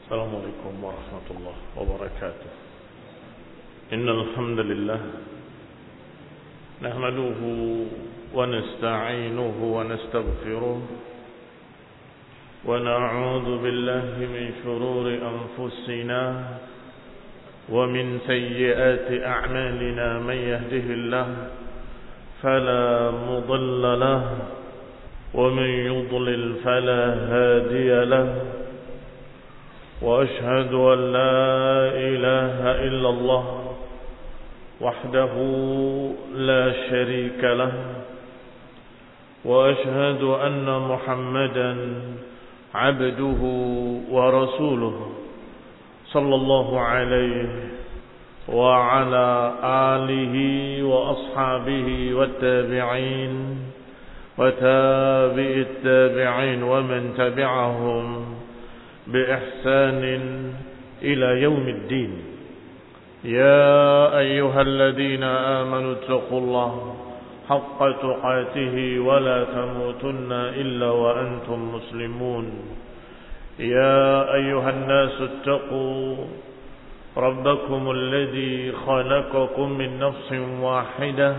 السلام عليكم ورحمة الله وبركاته. إن الحمد لله نحمده ونستعينه ونستغفره ونعوذ بالله من شرور أنفسنا ومن سيئات أعمالنا. من يهده الله فلا مضل له ومن يضلل فلا هادي له. وأشهد أن لا إله إلا الله وحده لا شريك له. وأشهد أن محمدا عبده ورسوله صلى الله عليه وعلى آله وأصحابه والتابعين وتابع التابعين ومن تبعهم بإحسان إلى يوم الدين. يا أيها الذين آمنوا اتقوا الله حق تقاته ولا تموتن إلا وأنتم مسلمون. يا أيها الناس اتقوا ربكم الذي خلقكم من نفس واحدة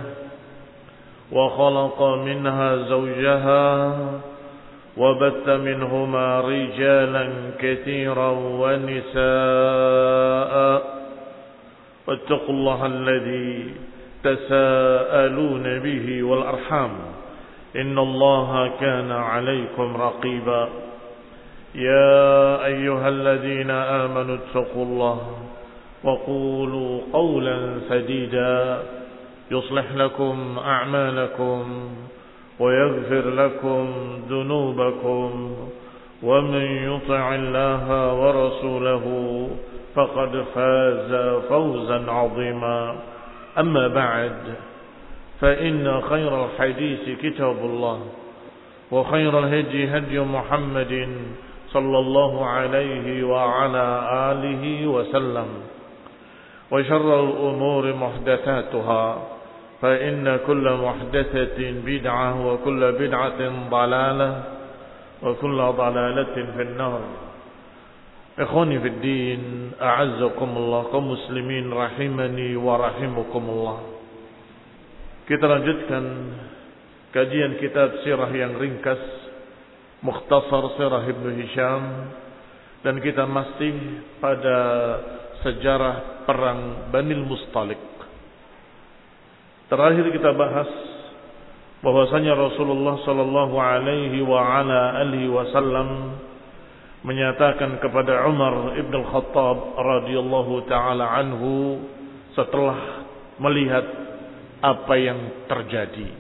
وخلق منها زوجها وبث منهما رجالا كثيرا ونساء. واتقوا الله الذي تساءلون به والأرحام إن الله كان عليكم رقيبا. يا أيها الذين آمنوا اتقوا الله وقولوا قولا سديدا يصلح لكم أعمالكم ويغفر لكم ذنوبكم ومن يطع الله ورسوله فقد فاز فوزا عظيما. أما بعد فإن خير الحديث كتاب الله وخير الهدي هدي محمد صلى الله عليه وعلى آله وسلم وشر الأمور محدثاتها فإن كل محدثة بدعة وكل بدعة ضلالة وكل ضلالة في النار. إخواني في الدين أعزكم الله kaum muslimin rahimani wa rahimakumullah. Kita lanjutkan kajian kitab sirah yang ringkas Mukhtasar Sirah Ibnu Hisham, dan kita masih pada sejarah perang Banil Mustalik. Terakhir kita bahas bahwasanya Rasulullah sallallahu alaihi wa ala alihi wasallam menyatakan kepada Umar ibn al-Khattab radhiyallahu taala anhu setelah melihat apa yang terjadi,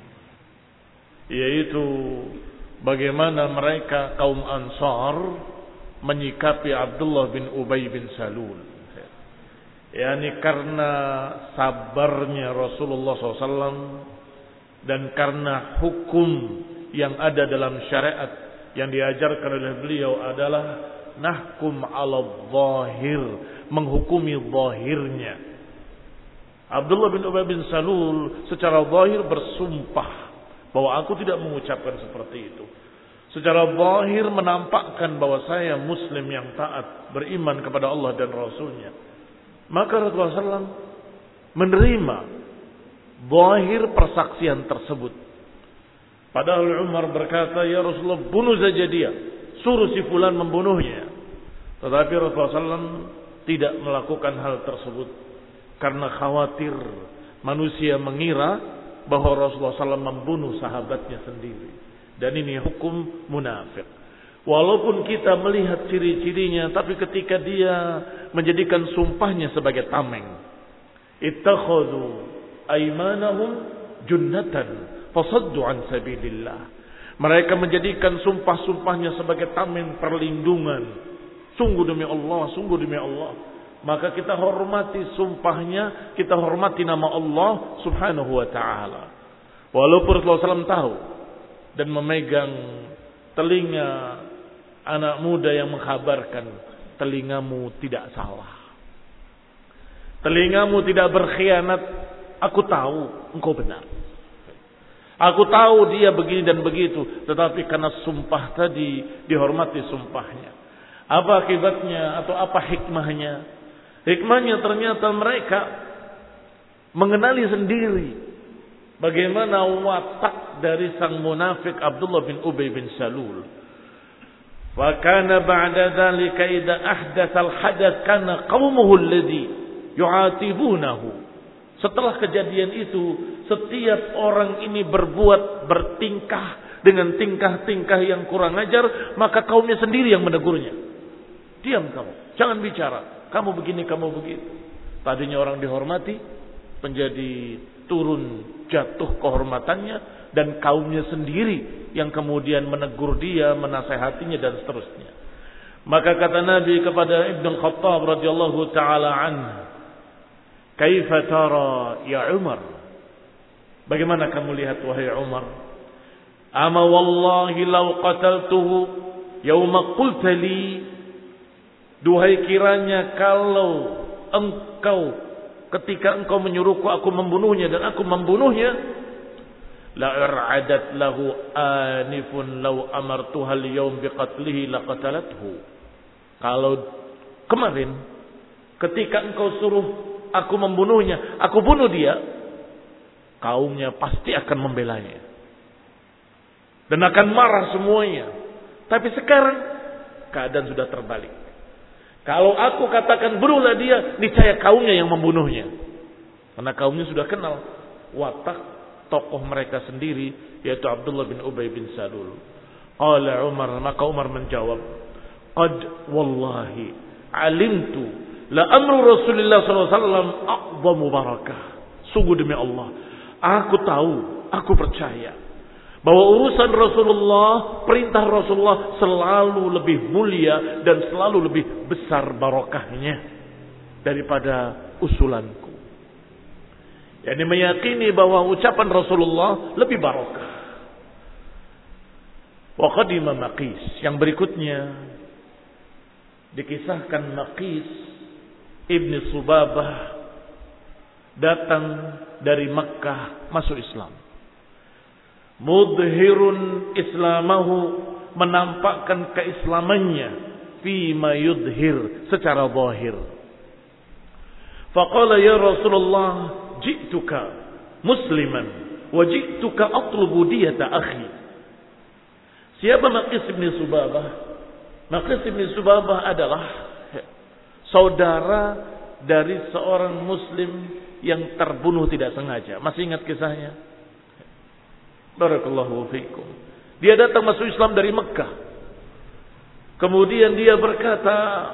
yaitu bagaimana mereka kaum Ansar menyikapi Abdullah bin Ubay bin Salul. Yani karena sabarnya Rasulullah SAW dan karena hukum yang ada dalam syariat yang diajarkan oleh beliau adalah nahkum ala zahir, menghukumi zahirnya. Abdullah bin Ubay bin Salul secara zahir bersumpah bahwa aku tidak mengucapkan seperti itu. Secara zahir menampakkan bahwa saya muslim yang taat, beriman kepada Allah dan Rasulnya. Maka Rasulullah SAW menerima zahir persaksian tersebut. Padahal Umar berkata, ya Rasulullah, bunuh saja dia, suruh si fulan membunuhnya. Tetapi Rasulullah SAW tidak melakukan hal tersebut karena khawatir manusia mengira bahwa Rasulullah SAW membunuh sahabatnya sendiri. Dan ini hukum munafik. Walaupun kita melihat ciri-cirinya, tapi ketika dia menjadikan sumpahnya sebagai tameng, ittakhadhu aymanahum junnatan fasaddu an sabilillah. Mereka menjadikan sumpah-sumpahnya sebagai tameng perlindungan. Sungguh demi Allah, sungguh demi Allah. Maka kita hormati sumpahnya, kita hormati nama Allah subhanahu wa ta'ala. Walaupun Rasulullah SAW tahu dan memegang telinga anak muda yang mengkhabarkan, telingamu tidak salah, telingamu tidak berkhianat, aku tahu engkau benar, aku tahu dia begini dan begitu, tetapi karena sumpah tadi dihormati sumpahnya. Apa akibatnya atau apa hikmahnya? Hikmahnya ternyata mereka mengenali sendiri bagaimana watak dari sang munafik Abdullah bin Ubay bin Salul. Wa kana ba'da dzalika idza ahdatsa al-hadath kana qaumuhu alladhi yu'atibunahu. Setelah kejadian itu, setiap orang ini bertingkah dengan tingkah-tingkah yang kurang ajar, maka kaumnya sendiri yang menegurnya. Diam kamu, jangan bicara. Kamu begini, kamu begitu. Tadinya orang dihormati, menjadi turun jatuh kehormatannya, dan kaumnya sendiri yang kemudian menegur dia, menasehatinya dan seterusnya. Maka kata Nabi kepada Ibn Khattab radhiyallahu taala anhu, "Kaifa tara ya Umar?" Bagaimana kamu lihat wahai Umar? "Ama wallahi law qataltuhu yauma qulta li." Duhai kiranya kalau engkau ketika engkau menyuruhku aku membunuhnya dan aku membunuhnya, la ir'adat lahu anifun law amartuha al-yawm biqatlihi laqatalathu. Kalau kemarin ketika engkau suruh aku membunuhnya, aku bunuh dia, kaumnya pasti akan membelanya dan akan marah semuanya. Tapi sekarang keadaan sudah terbalik. Kalau aku katakan bunuhlah dia, niscaya kaumnya yang membunuhnya. Karena kaumnya sudah kenal watak tokoh mereka sendiri, yaitu Abdullah bin Ubay bin Salul. Qala Umar, maka Umar menjawab, "Qad wallahi alimtu la amru Rasulullah sallallahu alaihi wasallam a'zamu barakah." Sungguh demi Allah, aku tahu, aku percaya bahwa urusan Rasulullah, perintah Rasulullah selalu lebih mulia dan selalu lebih besar barokahnya daripada usulanku. Yani meyakini bahwa ucapan Rasulullah lebih barokah. Wa qadima Maqis. Yang berikutnya dikisahkan Maqis ibni Subabah datang dari Makkah masuk Islam. Mudhirun islamahu, menampakkan keislamannya, fima yudhir, secara zahir. Faqala ya Rasulullah, ji'tuka musliman wa ji'tuka atlubu diyata akhi. Siapa Maqis bin Subabah? Maqis bin Subabah adalah saudara dari seorang muslim yang terbunuh tidak sengaja. Masih ingat kisahnya? Barakallahu fiikum. Dia datang masuk Islam dari Mekah. Kemudian dia berkata,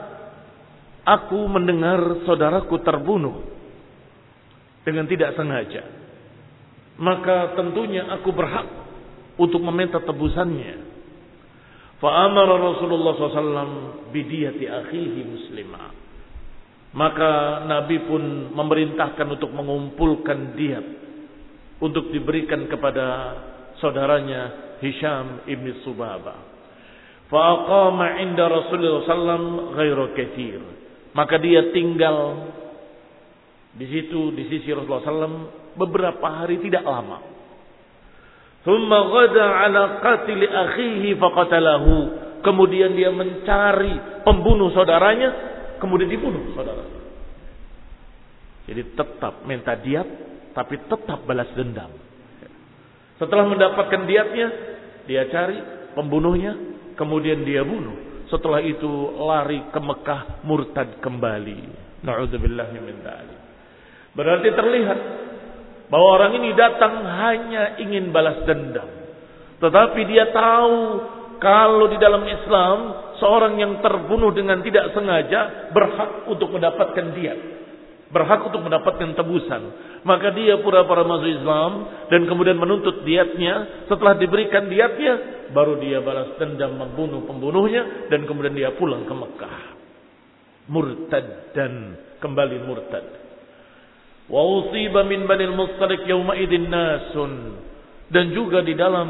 aku mendengar saudaraku terbunuh dengan tidak sengaja. Maka tentunya aku berhak untuk meminta tebusannya. Fa'amara Rasulullah SAW bidiyati akhihi muslimah. Maka Nabi pun memerintahkan untuk mengumpulkan diyat untuk diberikan kepada saudaranya Hisham ibn Subabah. Faqama 'inda Rasulullah sallallahu ghairu katsir. Maka dia tinggal di situ di sisi Rasulullah sallallahu beberapa hari, tidak lama. Thumma ghada 'ala qatil akhihi faqatalahu. Kemudian dia mencari pembunuh saudaranya, kemudian dibunuh saudaranya. Jadi tetap minta diat, tapi tetap balas dendam. Setelah mendapatkan diatnya, dia cari pembunuhnya, kemudian dia bunuh. Setelah itu lari ke Mekah, murtad kembali. Na'udzubillahi min dzalik. Berarti terlihat bahwa orang ini datang hanya ingin balas dendam. Tetapi dia tahu kalau di dalam Islam seorang yang terbunuh dengan tidak sengaja berhak untuk mendapatkan diat, berhak untuk mendapatkan tebusan. Maka dia pura-pura masuk Islam dan kemudian menuntut diatnya. Setelah diberikan diatnya, baru dia balas dendam membunuh pembunuhnya dan kemudian dia pulang ke Mekah. Murtad dan kembali murtad. Wa usiba min Banil Mustalik yauma idzin nasun. Dan juga di dalam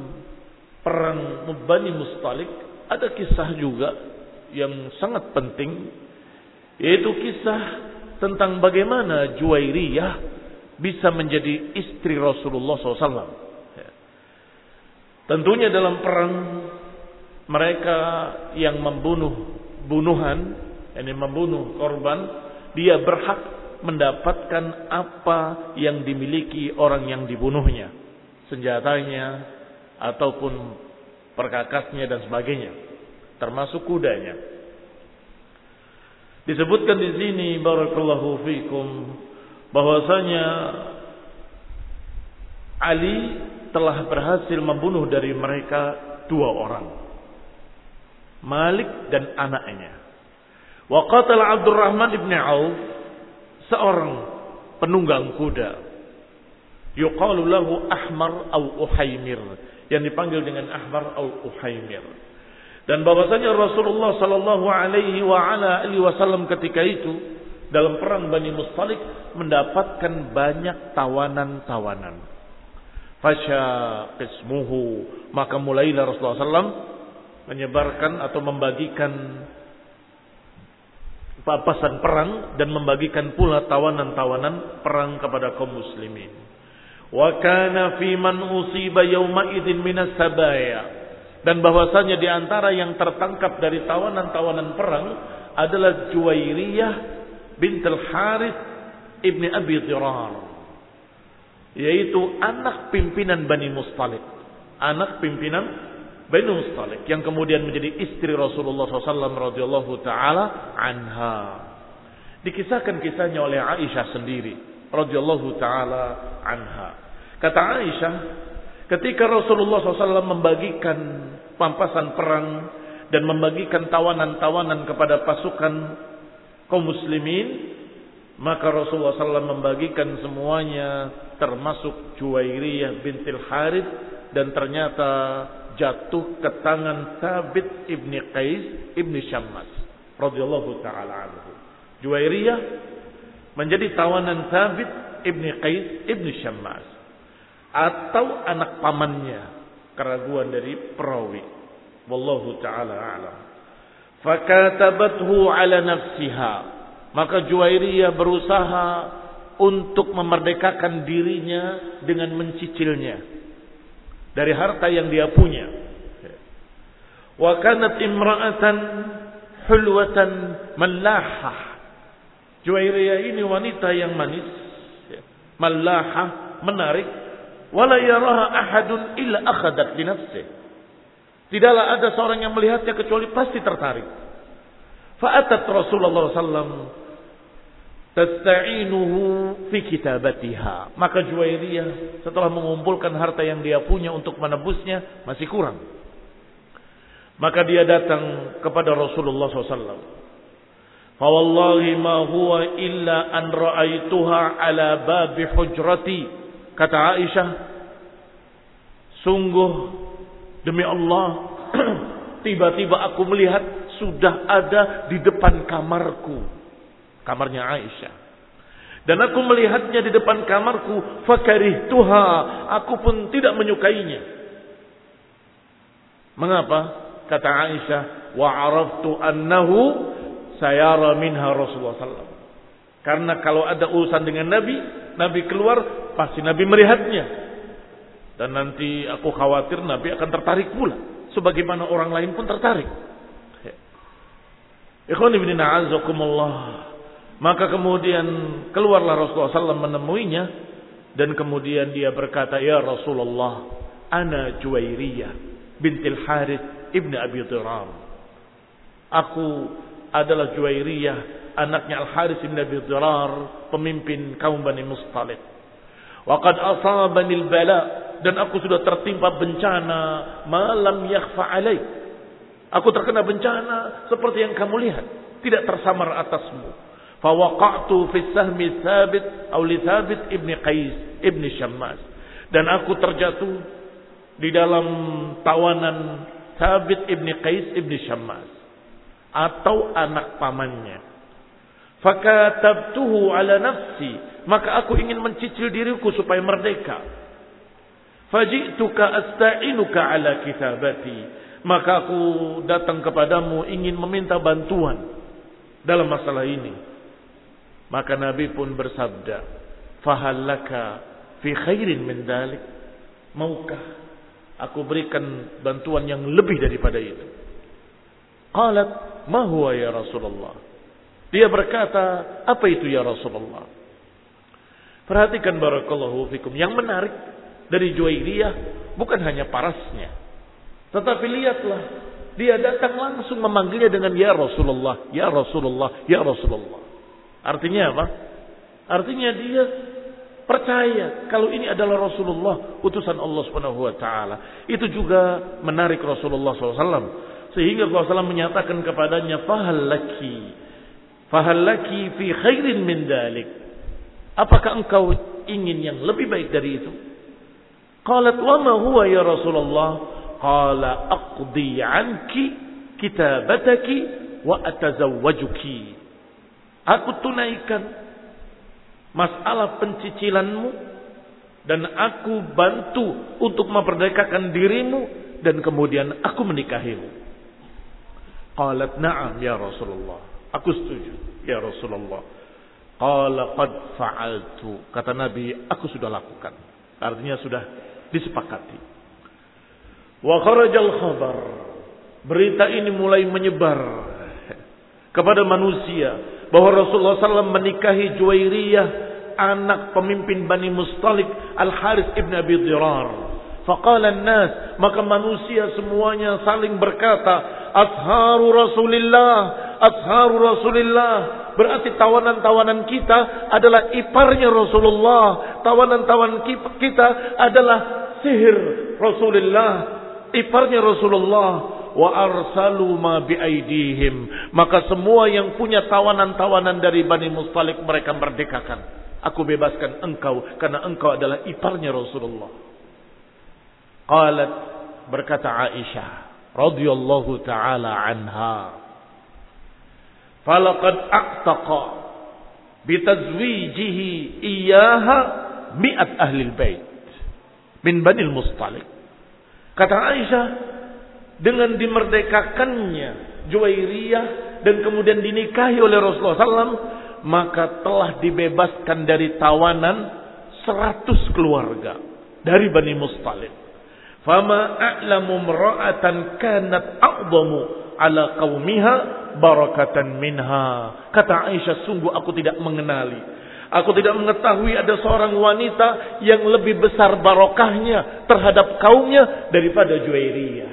perang Bani Mustalik ada kisah juga yang sangat penting, yaitu kisah tentang bagaimana Juwairiyah bisa menjadi istri Rasulullah SAW. Tentunya dalam perang mereka yang membunuh bunuhan, ini membunuh korban, dia berhak mendapatkan apa yang dimiliki orang yang dibunuhnya, senjatanya ataupun perkakasnya dan sebagainya, termasuk kudanya. Disebutkan di sini barakallahu fikum bahwasanya Ali telah berhasil membunuh dari mereka 2 orang, Malik dan anaknya. Wa qatala Abdurrahman ibn Auf, seorang penunggang kuda, yuqalu lahu Ahmar au Uhaimir, yang dipanggil dengan Ahmar au Uhaimir. Dan bahwasanya Rasulullah sallallahu alaihi wasallam ketika itu dalam perang Bani Mustalik mendapatkan banyak tawanan-tawanan. Fasya qismuhu, maka mulailah Rasulullah sallallahu menyebarkan atau membagikan papasan perang dan membagikan pula tawanan-tawanan perang kepada kaum muslimin. Wa kana fi man usiba yawma idzin minas sabaya, dan bahwasanya di antara yang tertangkap dari tawanan-tawanan perang adalah Juwairiyah bintul Harith ibni Abi Dhirar, yaitu anak pimpinan Bani Mustalik, anak pimpinan Bani Mustalik yang kemudian menjadi istri Rasulullah SAW radhiyallahu taala anha. Dikisahkan kisahnya oleh Aisyah sendiri radhiyallahu taala anha. Kata Aisyah, ketika Rasulullah SAW membagikan pampasan perang dan membagikan tawanan-tawanan kepada pasukan kaum muslimin, maka Rasulullah SAW membagikan semuanya termasuk Juwairiyah bintil Harith, dan ternyata jatuh ke tangan Thabit ibni Qais ibni Syammas radhiyallahu taala anhu. Juwairiyah menjadi tawanan Thabit ibni Qais ibni Syammas, atau anak pamannya. Keraguan dari perawi, wallahu taala a'lam. Fakatabathu ala nafsiha, maka Juwairiyah berusaha untuk memerdekakan dirinya dengan mencicilnya dari harta yang dia punya. Wa kanat imra'atan hulwatan mallahah. Juwairiyah ini wanita yang manis, mallahah, menarik. Wala yaraha ahadun illa akhadat li nafsihi. Tidaklah ada seorang yang melihatnya kecuali pasti tertarik. Fa'atat Rasulullah sallallahu tasta'inuhu fi kitabatiha. Maka Juwairiyah setelah mengumpulkan harta yang dia punya untuk menebusnya masih kurang, maka dia datang kepada Rasulullah SAW. Fa wallahi ma huwa illa an ra'aituha ala babi hujrati. Kata Aisyah, sungguh demi Allah, tiba-tiba aku melihat sudah ada di depan kamarku, kamarnya Aisyah, dan aku melihatnya di depan kamarku. Fakarihtuha, aku pun tidak menyukainya. Mengapa? Kata Aisyah, wa araftu annahu sayara minha Rasulullah SAW. Karena kalau ada urusan dengan Nabi keluar, pasti Nabi melihatnya. Dan nanti aku khawatir Nabi akan tertarik pula, sebagaimana orang lain pun tertarik. Ikhwan ibn a'azakumullah. Maka kemudian keluarlah Rasulullah SAW menemuinya, dan kemudian dia berkata, ya Rasulullah, ana Juwairiyah bintil Harith ibn Abi Dhirar. Aku adalah Juwairiyah, anaknya Al-Harith bin Abi Dhirar, pemimpin kaum Bani Mustalik. Wa qad asabani al-bala, dan aku sudah tertimpa bencana ma lam yakhfa alaik. Aku terkena bencana seperti yang kamu lihat, tidak tersamar atasmu. Fa waqa'tu fi sahmi Thabit aw li Thabit ibn Qais ibn Syammas, dan aku terjatuh di dalam tawanan Thabit ibn Qais ibn Syammas, atau anak pamannya. Fakatabtuhu ala nafsi, maka aku ingin mencicil diriku supaya merdeka. Faji'tuka asta'inuka ala kitabati, maka aku datang kepadamu ingin meminta bantuan dalam masalah ini. Maka Nabi pun bersabda, fahallaka fi khairin min dalik, maukah aku berikan bantuan yang lebih daripada itu? Qalat, "Ma huwa ya Rasulullah?" Dia berkata, "Apa itu ya Rasulullah?" Perhatikan barakallahu fikum. Yang menarik dari Juwairiyah bukan hanya parasnya. Tetapi lihatlah, dia datang langsung memanggilnya dengan ya Rasulullah, ya Rasulullah, ya Rasulullah. Artinya apa? Artinya dia percaya kalau ini adalah Rasulullah, utusan Allah Subhanahu wa taala. Itu juga menarik Rasulullah SAW. Sehingga Rasulullah SAW menyatakan kepadanya, "Fahallaki fi khairin min dalik." Apakah engkau ingin yang lebih baik dari itu? Qalat, "Wa ma huwa ya Rasulullah?" Qala, "Aqdi anki kitabataki wa atazawwajuki." Aku tunaikan masalah pencicilanmu dan aku bantu untuk memperdekakan dirimu dan kemudian aku menikahimu. Qalat, "Na'am ya Rasulullah." Aku setuju ya Rasulullah. Qala, "Qad fa'altu." Kata Nabi, aku sudah lakukan. Artinya sudah disepakati. Wa kharajal khabar. Berita ini mulai menyebar kepada manusia bahwa Rasulullah SAW menikahi Juwairiyah, anak pemimpin Bani Mustalik Al-Harith ibn Abi Dirar. Faqala an-nas, maka manusia semuanya saling berkata, "Asharu Rasulillah, asharu Rasulillah." Berarti tawanan-tawanan kita adalah iparnya Rasulullah. Tawanan-tawanan kita adalah sihir Rasulullah, iparnya Rasulullah. Wa arsalu ma biaidihim. Maka semua yang punya tawanan-tawanan dari Bani Mustalik mereka merdekakan. Aku bebaskan engkau karena engkau adalah iparnya Rasulullah. Qalat, berkata Aisyah radhiyallahu taala anha, "Falaqad aqtaqa bitazwijihi iyyaha mi'at ahli al-bait min Bani al-Mustalik." Kata Aisyah, dengan dimerdekakannya Juwairiyah dan kemudian dinikahi oleh Rasulullah SAW, maka telah dibebaskan dari tawanan 100 keluarga dari Bani Mustalik. Fama a'lamu imra'atan kanat a'zamu ala qaumiha barakatan minha. Kata Aisyah, sungguh aku tidak mengenali, aku tidak mengetahui ada seorang wanita yang lebih besar barokahnya terhadap kaumnya daripada Juwairiyah.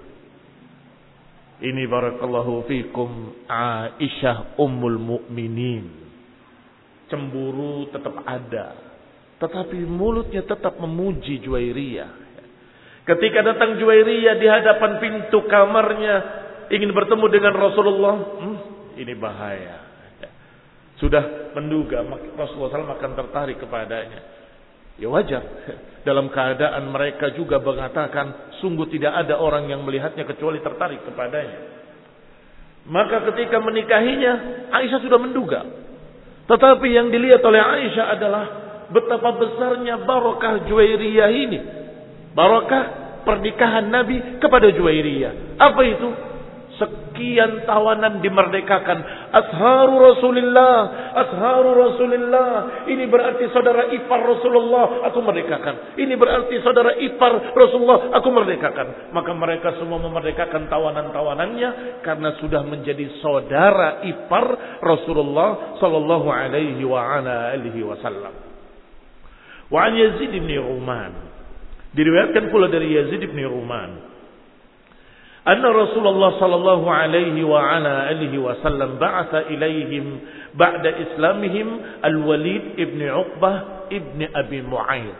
Ini barakallahu fikum Aisyah ummul mukminin. Cemburu tetap ada, tetapi mulutnya tetap memuji Juwairiyah. Ketika datang Juwairiyah di hadapan pintu kamarnya ingin bertemu dengan Rasulullah, ini bahaya. Sudah menduga Rasulullah SAW akan tertarik kepadanya. Ya wajar. Dalam keadaan mereka juga mengatakan sungguh tidak ada orang yang melihatnya kecuali tertarik kepadanya. Maka ketika menikahinya, Aisyah sudah menduga. Tetapi yang dilihat oleh Aisyah adalah betapa besarnya barokah Juwairiyah ini. Barokah pernikahan Nabi kepada Juwairiyah. Apa itu? Sekian tawanan dimerdekakan. Asharu Rasulillah, asharu Rasulillah. Ini berarti saudara ipar Rasulullah, aku merdekakan. Ini berarti saudara ipar Rasulullah, aku merdekakan. Maka mereka semua memerdekakan tawanan-tawanannya karena sudah menjadi saudara ipar Rasulullah sallallahu alaihi wa ala alihi wasallam. Wa an Yazid bin Ruman. Diriwayatkan pula dari Yazid bin Ruman, anna Rasulullah sallallahu alaihi wa ala alihi wasallam ba'atha ilaihim ba'da islamihim Al-Walid ibn Uqbah ibn Abi Mu'ayyid.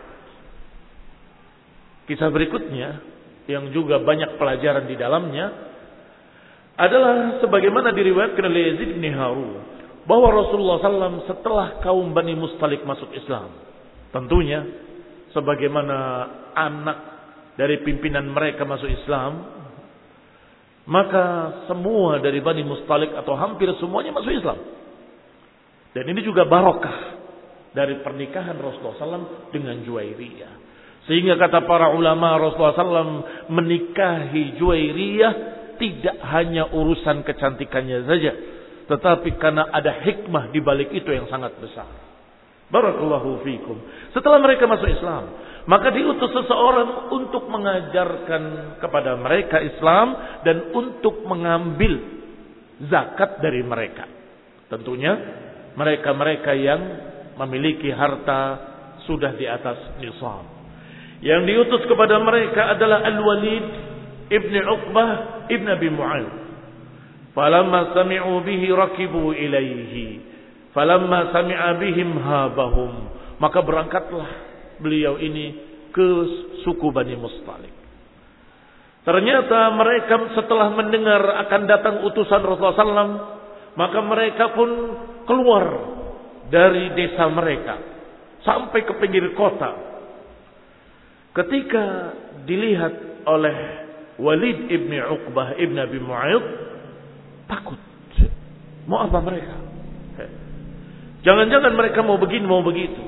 Kisah berikutnya yang juga banyak pelajaran di dalamnya adalah sebagaimana diriwayatkan oleh Yazid bin Harun bahwa Rasulullah SAW setelah kaum Bani Mustalik masuk Islam, tentunya sebagaimana anak dari pimpinan mereka masuk Islam, maka semua dari Bani Mustalik atau hampir semuanya masuk Islam. Dan ini juga barokah dari pernikahan Rasulullah SAW dengan Juwairiyah. Sehingga kata para ulama, Rasulullah SAW menikahi Juwairiyah tidak hanya urusan kecantikannya saja, tetapi karena ada hikmah di balik itu yang sangat besar. Barakallahu fikum. Setelah mereka masuk Islam, maka diutus seseorang untuk mengajarkan kepada mereka Islam dan untuk mengambil zakat dari mereka. Tentunya mereka-mereka yang memiliki harta sudah di atas nisab. Yang diutus kepada mereka adalah Al-Walid ibn Uqbah ibn Abi Mu'ayyid. Falamma sami'u bihi rakibu ilaihi. Falamma sami'a bihim habahum. Maka berangkatlah beliau ini ke suku Bani Mustalik. Ternyata mereka setelah mendengar akan datang utusan Rasulullah SAW, maka mereka pun keluar dari desa mereka sampai ke pinggir kota. Ketika dilihat oleh Walid ibn Uqbah ibn Abi Mu'ayyid, takut. Mau apa mereka? Jangan-jangan mereka mau begini, mau begitu.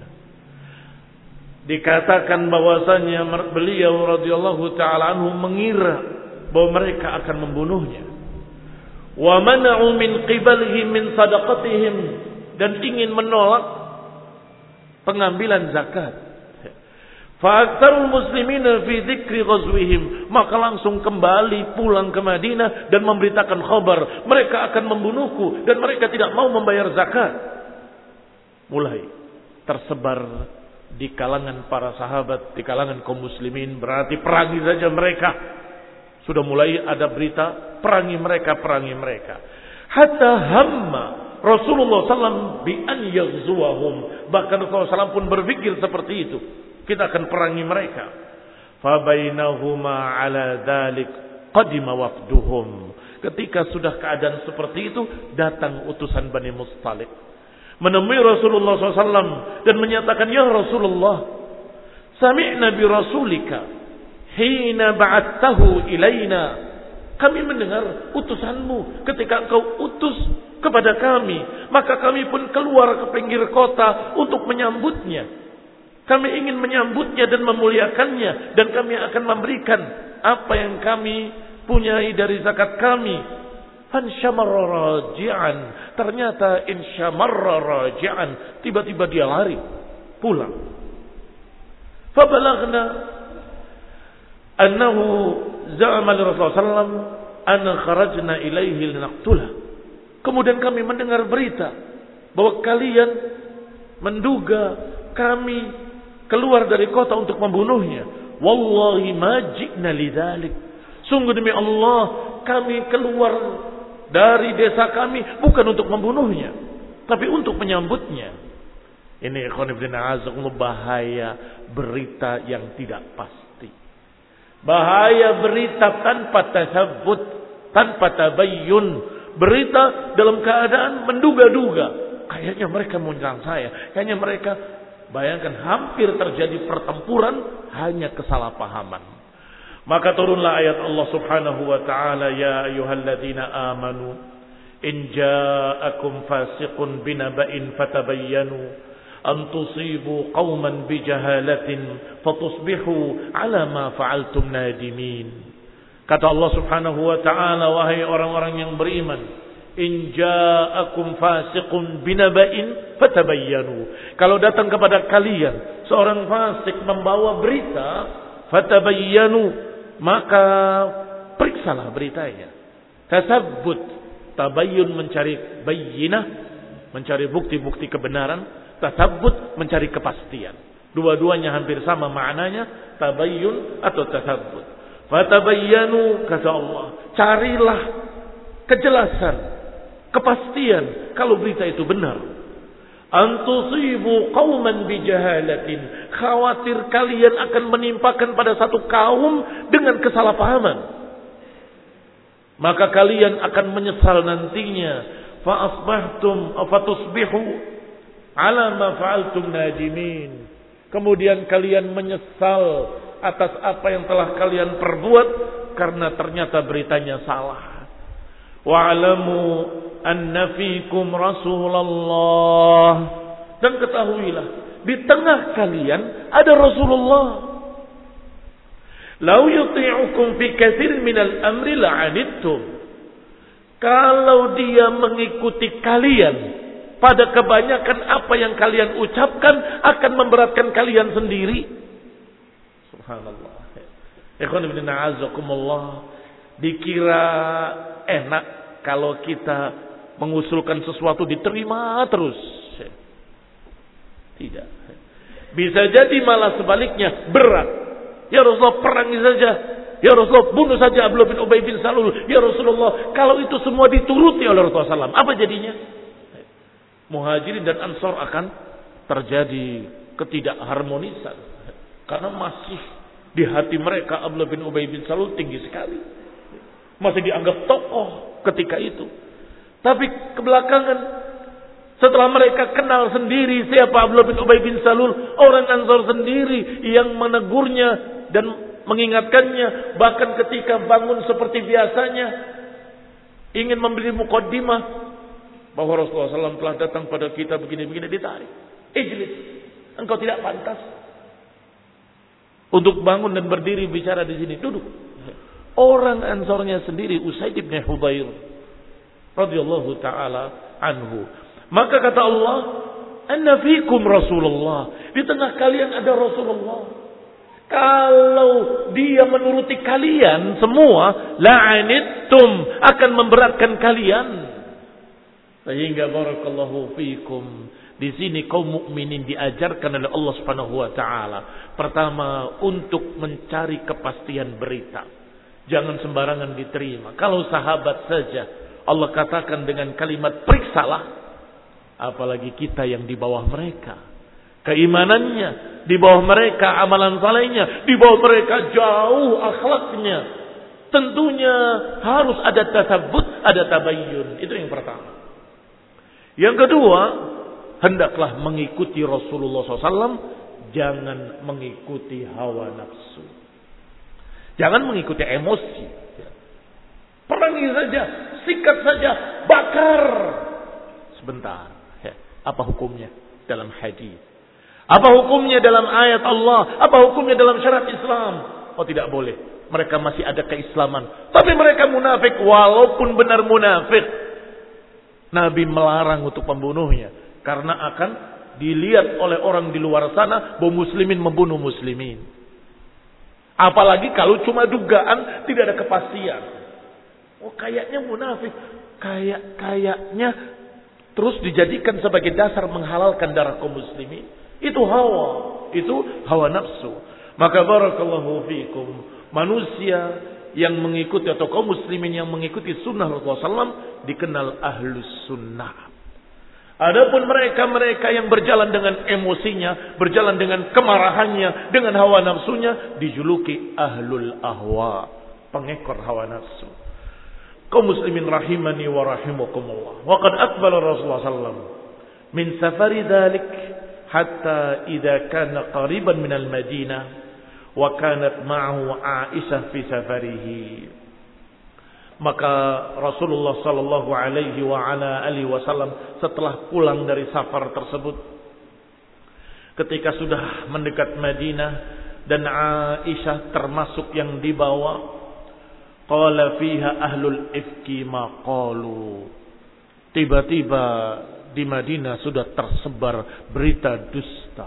Dikatakan bahwasanya beliau radhiyallahu ta'ala anhu mengira bahwa mereka akan membunuhnya. Wa mana'u min qibalihim min sadaqatihim, dan ingin menolak pengambilan zakat. Fa'aktsarul muslimina fi dzikri ghazwihim, maka langsung kembali pulang ke Madinah dan memberitakan khabar mereka akan membunuhku dan mereka tidak mau membayar zakat. Mulai tersebar di kalangan para sahabat, di kalangan kaum muslimin, berarti perangi saja mereka. Sudah mulai ada berita perangi mereka. Hatta hamma Rasulullah SAW bi an yaghzuwahum, bahkan Rasulullah SAW pun berpikir seperti itu, kita akan perangi mereka. Fa bainahuma ala dzalik qadima wafduhum. Ketika sudah keadaan seperti itu, datang utusan Bani Mustalik menemui Rasulullah SAW dan menyatakan, ya Rasulullah, sami'na bi rasulika hina ba'attahu ilaina. Kami mendengar utusanmu ketika engkau utus kepada kami, maka kami pun keluar ke pinggir kota untuk menyambutnya. Kami ingin menyambutnya dan memuliakannya, dan kami akan memberikan apa yang kami punyai dari zakat kami. Fansyamarra raji'an, ternyata insyamarra raji'an, tiba-tiba dia lari pulang. Fabalagna annahu za'ama li Rasulullah sallam anna kharajna ilaihi linaqtulah. Kemudian kami mendengar berita bahwa kalian menduga kami keluar dari kota untuk membunuhnya. Wallahi ma ji'na lidzalik. Sungguh demi Allah, kami keluar dari desa kami bukan untuk membunuhnya, tapi untuk menyambutnya. Ini ikhwan fillah azakumullah, bahaya berita yang tidak pasti. Bahaya berita tanpa tasabbut, tanpa tabayyun. Berita dalam keadaan menduga-duga. Kayaknya mereka mau menyerang saya. Kayaknya mereka, bayangkan, hampir terjadi pertempuran hanya kesalahpahaman. Maka turunlah ayat Allah Subhanahu wa ta'ala, ya ayyuhalladzina amanu in ja'akum fasiqun binaba'in fatabayyanu an tusibu qauman bijahalatin fatusbihu ala ma fa'altum nadimin. Kata Allah Subhanahu wa ta'ala, wahai orang-orang yang beriman, in ja'akum fasiqun binaba'in fatabayyanu. Kalau datang kepada kalian seorang fasik membawa berita, fatabayyanu, maka periksalah beritanya. Tasabbut, tabayyun mencari bayyinah, mencari bukti-bukti kebenaran. Tasabbut mencari kepastian. Dua-duanya hampir sama maknanya, tabayyun atau tasabbut. Fatabayyanu, kata Allah, carilah kejelasan, kepastian kalau berita itu benar. Antusibu qauman bijahalatin, khawatir kalian akan menimpakan pada satu kaum dengan kesalahpahaman, maka kalian akan menyesal nantinya. Fa asbahtum fatusbihu ala ma fa'altum nadimin, kemudian kalian menyesal atas apa yang telah kalian perbuat karena ternyata beritanya salah. Wa'lamu anna fikum Rasulullah, dan ketahuilah di tengah kalian ada Rasulullah. Lau yuti'ukum fi katsir minal amri la'anittum. Kalau dia mengikuti kalian pada kebanyakan apa yang kalian ucapkan, akan memberatkan kalian sendiri. Subhanallah. Ikhwan ibn a'azakumullah, dikira enak kalau kita mengusulkan sesuatu diterima terus. Tidak. Bisa jadi malah sebaliknya berat. Ya Rasulullah, perangi saja. Ya Rasulullah, bunuh saja Abdullah bin Ubay bin Salul. Ya Rasulullah, kalau itu semua dituruti oleh Rasulullah SAW, apa jadinya? Muhajirin dan Ansar akan terjadi ketidakharmonisan. Karena masih di hati mereka Abdullah bin Ubay bin Salul tinggi sekali. Masih dianggap tokoh ketika itu. Tapi kebelakangan, setelah mereka kenal sendiri siapa Abdullah bin Ubay bin Salul, orang Ansar sendiri yang menegurnya dan mengingatkannya. Bahkan ketika bangun seperti biasanya, ingin memberi mukaddimah bahwa Rasulullah SAW telah datang pada kita begini-begini, ditarik. Ijlis, engkau tidak pantas untuk bangun dan berdiri bicara di sini. Duduk. Orang Ansarnya sendiri, Usaid bin Hudayr radhiyallahu taala anhu. Maka kata Allah, "Anna fikum Rasulullah." Di tengah kalian ada Rasulullah. Kalau dia menuruti kalian semua, la'anittum, akan memberatkan kalian. Sehingga barakallahu fikum. Di sini kaum mukminin diajarkan oleh Allah Subhanahu wa taala. Pertama, untuk mencari kepastian berita. Jangan sembarangan diterima. Kalau sahabat saja Allah katakan dengan kalimat periksalah, apalagi kita yang di bawah mereka. Keimanannya di bawah mereka, amalan salehnya di bawah mereka, jauh akhlaknya. Tentunya harus ada tasabbut, ada tabayyun. Itu yang pertama. Yang kedua, hendaklah mengikuti Rasulullah SAW. Jangan mengikuti hawa nafsu. Jangan mengikuti emosi. Perangi saja, sikat saja, bakar. Sebentar. Apa hukumnya dalam hadis? Apa hukumnya dalam ayat Allah? Apa hukumnya dalam syariat Islam? Oh, tidak boleh. Mereka masih ada keislaman. Tapi mereka munafik. Walaupun benar munafik, Nabi melarang untuk membunuhnya. Karena akan dilihat oleh orang di luar sana bahwa muslimin membunuh muslimin. Apalagi kalau cuma dugaan, tidak ada kepastian. Oh, kayaknya munafik. Kayaknya terus dijadikan sebagai dasar menghalalkan darah kaum muslimin. Itu hawa nafsu. Maka barakallahu fiikum, manusia yang mengikuti atau kaum muslimin yang mengikuti sunnah Rasulullah SAW dikenal ahlus sunnah. Adapun mereka yang berjalan dengan emosinya, berjalan dengan kemarahannya, dengan hawa nafsunya, dijuluki ahlul ahwa, pengekor hawa nafsu. Kaum muslimin rahimani wa rahimakumullah. Wa qad aqbala Rasulullah sallallahu min safari dzalik hatta idza kana qariban min al-Madinah wa kanat ma'ahu Aisyah fi safarihi. Maka Rasulullah sallallahu alaihi wa ala alihi wasallam setelah pulang dari safar tersebut, ketika sudah mendekat Madinah dan Aisyah termasuk yang dibawa, qala fiha ahlul ifki ma qalu. Tiba-tiba di Madinah sudah tersebar berita dusta.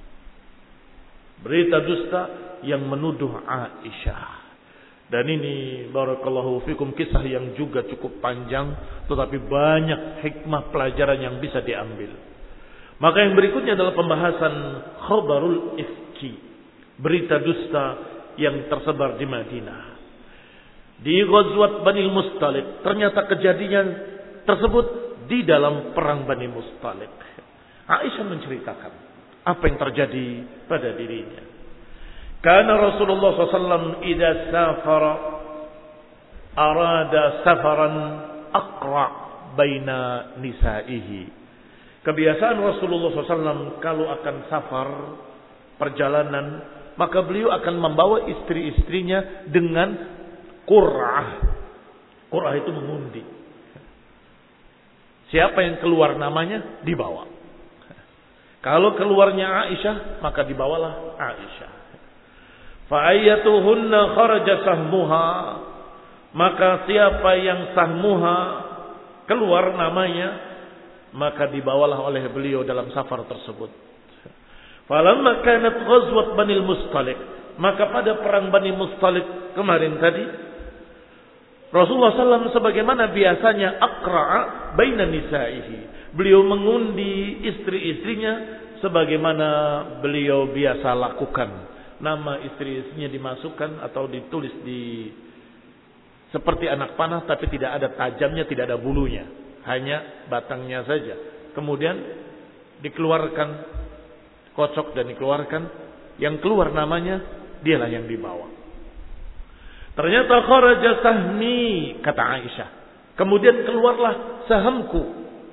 Berita dusta yang menuduh Aisyah. Dan ini barakallahu fikum kisah yang juga cukup panjang, tetapi banyak hikmah pelajaran yang bisa diambil. Maka yang berikutnya adalah pembahasan khabarul ifki, berita dusta yang tersebar di Madinah. Di Ghazwat Bani Mustalik, ternyata kejadian tersebut di dalam perang Bani Mustalik. Aisyah menceritakan apa yang terjadi pada dirinya. Karena Rasulullah SAW idza safara arada safaran aqra baina nisaihi. Kebiasaan Rasulullah SAW kalau akan safar perjalanan, maka beliau akan membawa istri-istrinya dengan qur'ah. Qur'ah itu mengundi. Siapa yang keluar namanya dibawa. Kalau keluarnya Aisyah, maka dibawalah Aisyah. Fa'ayyatuhunna kharaja sahmuha, maka siapa yang sahmuha keluar namanya, maka dibawalah oleh beliau dalam safar tersebut. Falamma kanat ghazwat Bani Mustalik, maka pada perang Bani Mustalik kemarin tadi, Rasulullah SAW sebagaimana biasanya aqra'a baina nisaihi. Beliau mengundi istri-istrinya sebagaimana beliau biasa lakukan. Nama istri-istrinya dimasukkan atau ditulis di seperti anak panah, tapi tidak ada tajamnya, tidak ada bulunya, hanya batangnya saja. Kemudian dikeluarkan, kocok dan dikeluarkan. Yang keluar namanya, dialah yang dibawa. Ternyata kharaja sahmi, kata Aisyah. Kemudian keluarlah sahamku.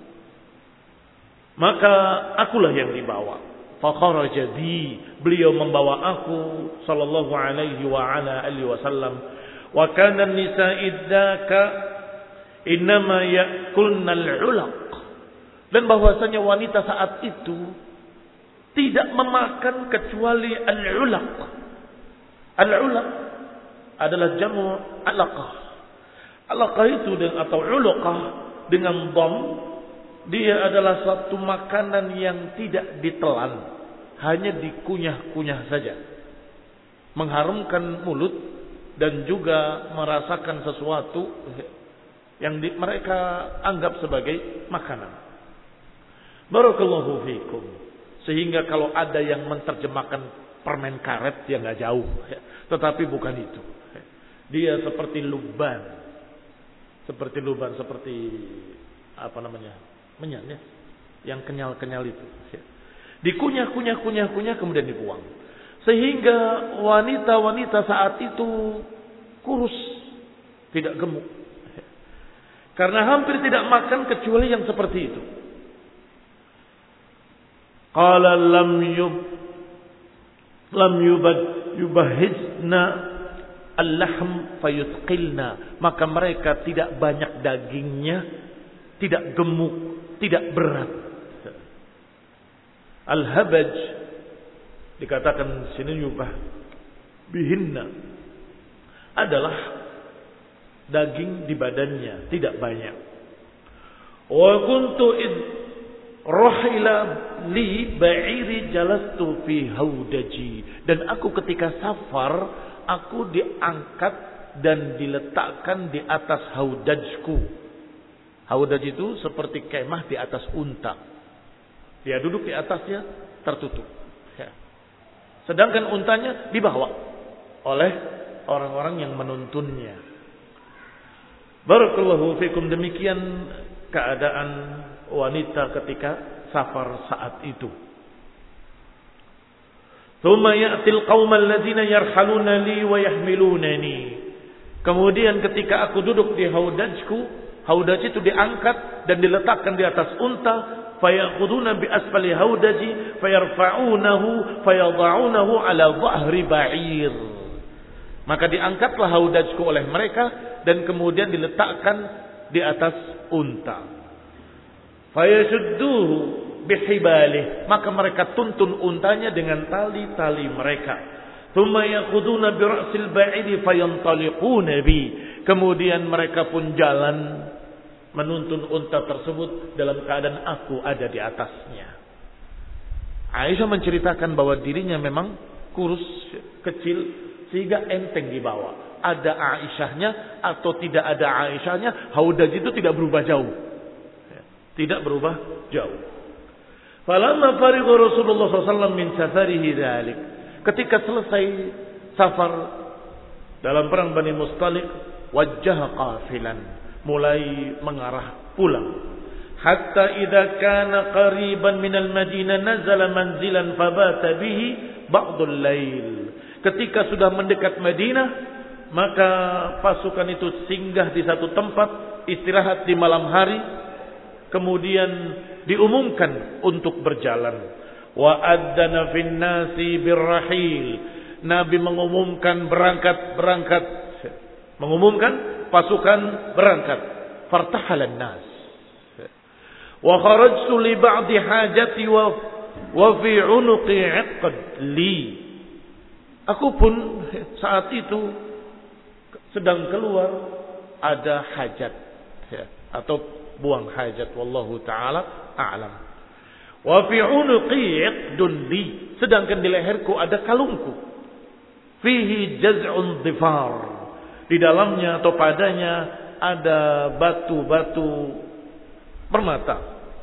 Maka akulah yang dibawa. Fa kharaja bi, beliau membawa aku sallallahu alaihi wa ala alihi wasallam. Wa kana an-nisa'u dzaka innama ya'kulna al-'ulaq. Dan bahwasanya wanita saat itu tidak memakan kecuali al-'ulaq. Al-'ulaq adalah jamu alaqah. Alaqah itu atau uluqah dengan dom, dia adalah satu makanan yang tidak ditelan, hanya dikunyah-kunyah saja, mengharumkan mulut dan juga merasakan sesuatu yang mereka anggap sebagai makanan. Barakallahu fiikum. Sehingga kalau ada yang menerjemahkan permen karet, dia nggak jauh, tetapi bukan itu. Dia seperti luban, seperti apa namanya, menyan ya, yang kenyal-kenyal itu. Dikunyah, kemudian dibuang. Sehingga wanita-wanita saat itu kurus, tidak gemuk, karena hampir tidak makan kecuali yang seperti itu. Qala lam yubahizna al-lahm fayutqilna, maka mereka tidak banyak dagingnya, tidak gemuk, tidak berat. Al-habaj dikatakan sini yubah bihinna adalah daging di badannya tidak banyak. Wa kuntu id rahila li ba'iri jalastu fi haudaji, dan aku ketika safar aku diangkat dan diletakkan di atas haudajku. Haudaj itu seperti kemah di atas unta. Dia duduk di atasnya tertutup. Ya. Sedangkan untanya dibawa oleh orang-orang yang menuntunnya. Barakallahu fikum. Demikian keadaan wanita ketika safar saat itu. Thumma ya'til qaumal ladzina yarhaluna li wa yahmilunani. Kemudian ketika aku duduk di haudajku, haudaj itu diangkat dan diletakkan di atas unta, fayakhuduna bi asfali haudaji fayarfa'unahu fayadha'unahu ala dhahri ba'ir. Maka diangkatlah haudajku oleh mereka dan kemudian diletakkan di atas unta. Fayashudduhu bihibalih, maka mereka tuntun untanya dengan tali-tali mereka. Tsumma yakhuduna bi ra'sil ba'idi fayantaliquna bi. Kemudian mereka pun jalan menuntun unta tersebut dalam keadaan aku ada di atasnya. Aisyah menceritakan bahwa dirinya memang kurus, kecil, sehingga enteng dibawa. Ada Aisyahnya atau tidak ada Aisyahnya, haudaj itu tidak berubah jauh. Tidak berubah jauh. Falamma farigha Rasulullah SAW min safarihi dzalik. Ketika selesai safar dalam perang Bani Mustaliq, wajjaha qafilan, mulai mengarah pulang. Hatta idza kana qariban minal Madinah nazala manzilan fabata bihi ba'dul lail. Ketika sudah mendekat Madinah, maka pasukan itu singgah di satu tempat, istirahat di malam hari, kemudian diumumkan untuk berjalan. Wa adzana fin nasi birrahil. Nabi mengumumkan berangkat, mengumumkan pasukan berangkat. Fartahalan nas. Wa kharajtu li ba'di hajati wa fi unuqi 'aqd li. Aku pun saat itu sedang keluar, ada hajat atau buang hajat, wallahu taala a'lam. Wa fi unuqi 'aqdun li, sedangkan di leherku ada kalungku. Fihi jaz'un dhifar, Di dalamnya atau padanya ada batu-batu permata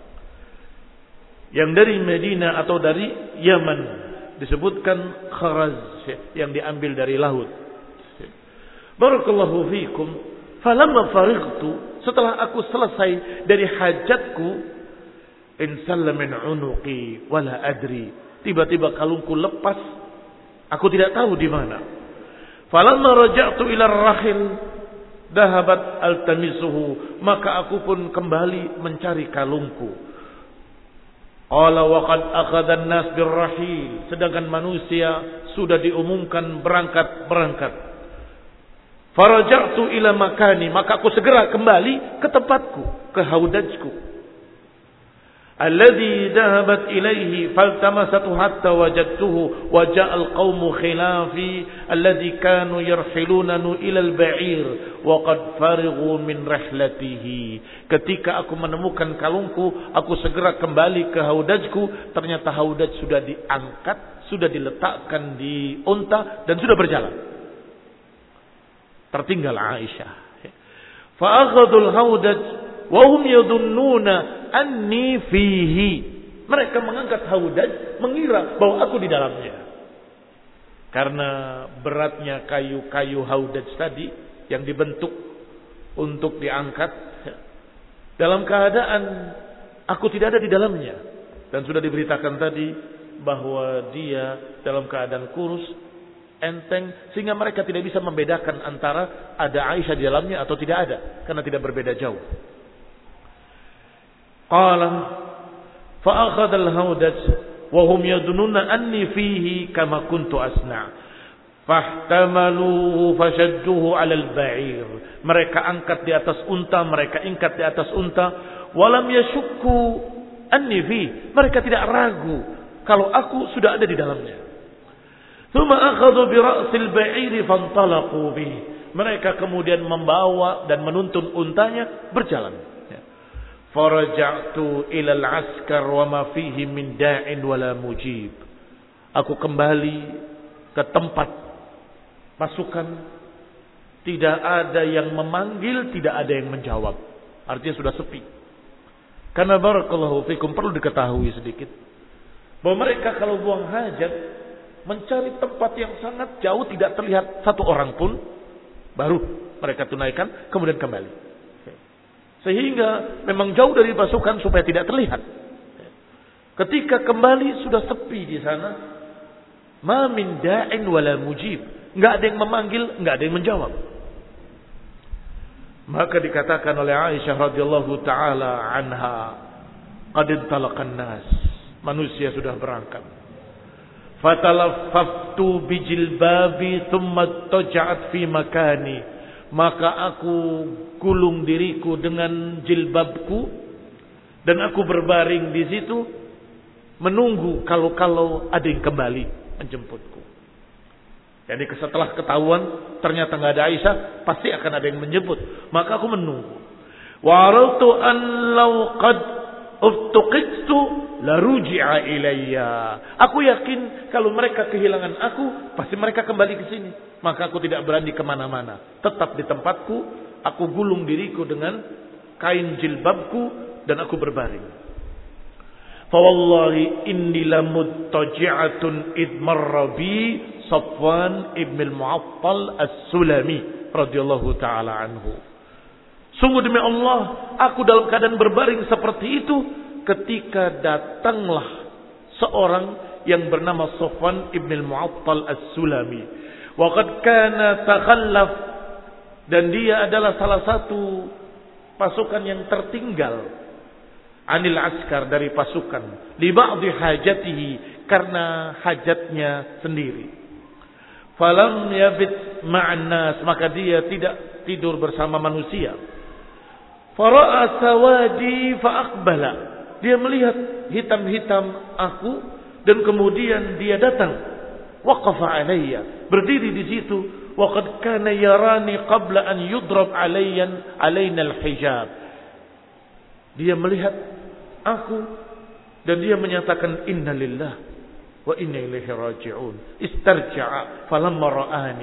yang dari Medina atau dari Yaman, disebutkan kharaz, yang diambil dari laut. Barakallahu fiikum. Falamma farightu, setelah aku selesai dari hajatku, insalla min unuqi wala adri. Tiba-tiba kalungku lepas, aku tidak tahu di mana. Falamma raja'tu ila ar-rahil dahabat altamisuhu, maka aku pun kembali mencari kalungku. Qala wa qad akhadha an-nas bir-rahil, sedangkan manusia sudah diumumkan berangkat. Faraja'tu ila makani, maka aku segera kembali ke tempatku, ke haudajku. Alladhi dhahabat ilaihi faltamasatu hatta wajadtuhu wa ja'al qaumu khilafi alladhi kanu yarhilunanu ila al-ba'ir wa qad farighu min rihlatihi. Ketika aku menemukan kalungku, aku segera kembali ke haudajku. Ternyata haudaj sudah diangkat, sudah diletakkan di unta dan sudah berjalan. Tertinggal Aisyah. Fa'akhadul haudaj wa hum yadunnuna anni fihi. Mereka mengangkat haudaj mengira bahwa aku di dalamnya. Karena beratnya kayu-kayu haudaj tadi yang dibentuk untuk diangkat, dalam keadaan aku tidak ada di dalamnya. Dan sudah diberitakan tadi bahwa dia dalam keadaan kurus, enteng, sehingga mereka tidak bisa membedakan antara ada Aisyah di dalamnya atau tidak ada, karena tidak berbeda jauh. Qala fa akhadha al-hawdaj wa hum yadununa anni fihi kama kuntu asna. Fahtamaluhu fashadduhu 'ala al-ba'ir. Mereka angkat di atas unta, mereka ingkat di atas unta, walam yashukku anni fihi. Mereka tidak ragu kalau aku sudah ada di dalamnya. Thumma akhadhu bi ra'sil ba'iri fantalaqu bihi. Mereka kemudian membawa dan menuntun untanya berjalan. Faraja'tu ila al-askar wa ma fihi min da'in wala mujib. Aku kembali ke tempat pasukan, tidak ada yang memanggil, tidak ada yang menjawab. Artinya sudah sepi. Karena barakallahu fikum, perlu diketahui sedikit bahwa mereka kalau buang hajat mencari tempat yang sangat jauh, tidak terlihat satu orang pun, baru mereka tunaikan, kemudian kembali. Sehingga memang jauh dari pasukan supaya tidak terlihat. Ketika kembali sudah sepi di sana. Ma min da'in wala mujib. Enggak ada yang memanggil, enggak ada yang menjawab. Maka dikatakan oleh Aisyah radhiyallahu taala anha, qad intalaqan nas. Manusia sudah berangkat. Fatalaffaftu bijilbabi thumma taja'at fi makani. Maka aku gulung diriku dengan jilbabku dan aku berbaring di situ menunggu kalau ada yang kembali menjemputku. Jadi setelah ketahuan ternyata nggak ada Aisyah, pasti akan ada yang menjemput. Maka aku menunggu. Wa aratu an law qad uftuqtu la ruji'a ilayya. Aku yakin kalau mereka kehilangan aku, pasti mereka kembali ke sini. Maka aku tidak berani kemana-mana. Tetap di tempatku, aku gulung diriku dengan kain jilbabku dan aku berbaring. Fa wallahi inni lamuttaji'atun id marra bi Safwan ibn al-Mu'attal as-Sulami radhiyallahu taala anhu. Sungguh demi Allah, aku dalam keadaan berbaring seperti itu ketika datanglah seorang yang bernama Safwan ibn al-Mu'attal as-Sulami. Wa qad kana takhallaf, dan dia adalah salah satu pasukan yang tertinggal anil askar, dari pasukan, li ba'dhi hajatihi, karena hajatnya sendiri. Falam yabit ma'an nas, maka dia tidak tidur bersama manusia. Fara'a sawadi fa'aqbala, dia melihat hitam-hitam aku dan kemudian dia datang. Waqafa alayya, berdiri di situ. Wa qad kana yarani qabla an yudrab alayna al-hijab. Dia melihat aku dan dia menyatakan inna lillah wa inna ilaihi raji'un. Istarja'a falamma ra'ani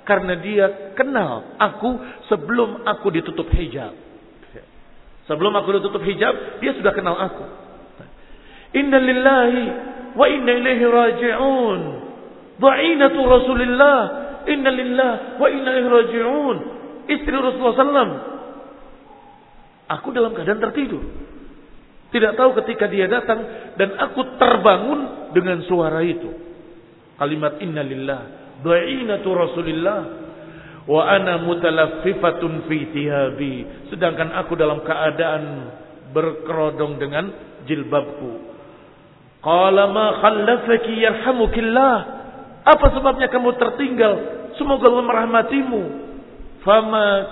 Karena dia kenal aku sebelum aku ditutup hijab. Sebelum aku ditutup hijab, dia sudah kenal aku. Inna lillahi wa inna ilaihi raji'un. Dha'inatu Rasulillah. Inna lillahi wa inna ilaihi raji'un. Istri Rasulullah SAW. Aku dalam keadaan tertidur. Tidak tahu ketika dia datang. Dan aku terbangun dengan suara itu. Kalimat inna lillahi. Dha'inatu Rasulillah. Wa ana mutalaffifatun fi thiyabi. Sedangkan aku dalam keadaan berkerodong dengan jilbabku. Qala ma khallafaki yarhamukillah. Apa sebabnya kamu tertinggal? Semoga Allah merahmatimu. Fama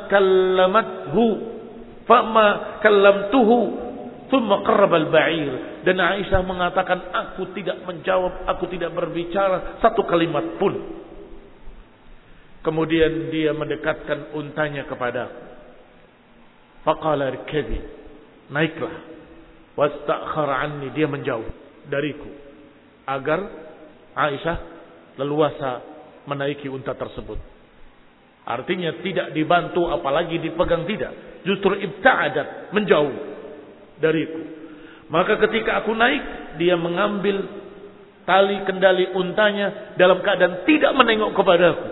kallamtuhu thumma qarraba al-ba'ir. Dan Aisyah mengatakan, aku tidak menjawab, aku tidak berbicara satu kalimat pun. Kemudian dia mendekatkan untanya kepadaku. Faqala irkabi. Naiklah. Wastakhara anni. Dia menjauh dariku. Agar Aisyah leluasa menaiki unta tersebut. Artinya tidak dibantu apalagi dipegang tidak. Justru ibta'adat. Menjauh dariku. Maka ketika aku naik. Dia mengambil tali kendali untanya. Dalam keadaan tidak menengok kepadaku.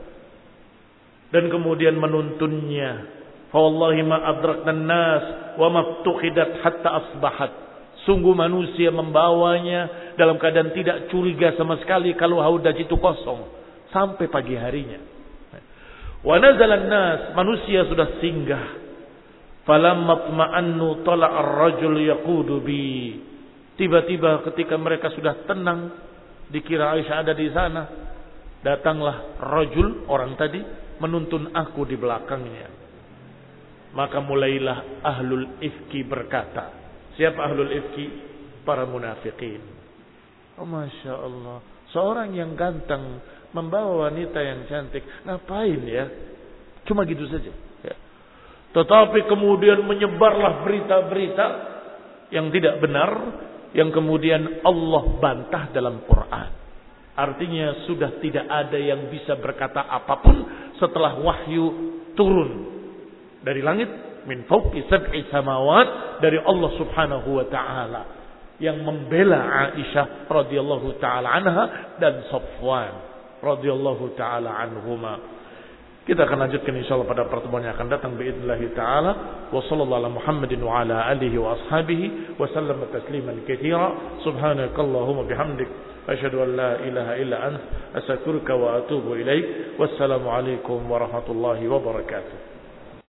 Dan kemudian menuntunnya. Fa wallahi ma adrakna an-nas wa maftuqidat hatta asbahat. Sungguh manusia membawanya dalam keadaan tidak curiga sama sekali kalau haudaj itu kosong sampai pagi harinya. Wa nazala an-nas, manusia sudah singgah. Falamma tma'annu tala'a ar-rajul yaqudu bi. Tiba-tiba ketika mereka sudah tenang, dikira Aisyah ada di sana, datanglah rajul, orang tadi, menuntun aku di belakangnya. Maka mulailah ahlul ifki berkata. Siapa ahlul ifki? Para munafikin. Oh Masya Allah. Seorang yang ganteng membawa wanita yang cantik. Ngapain ya? Cuma gitu saja. Ya. Tetapi kemudian menyebarlah berita-berita yang tidak benar. Yang kemudian Allah bantah dalam Quran. Artinya sudah tidak ada yang bisa berkata apapun setelah wahyu turun dari langit min fawqi sab'i samawat dari Allah Subhanahu wa taala yang membela Aisyah radhiyallahu taala anha dan Safwan radhiyallahu taala anhuma. Kita akan lanjutkan insyaallah pada pertemuan yang akan datang باذنillah taala. Wa sallallahu ala Muhammadin wa ala alihi wa ashabihi wa sallama tasliman katsira. Subhanakallahumma bihamdik أشهد أن لا إله إلا أنت أستغفرك وأتوب إليك والسلام عليكم ورحمة الله وبركاته.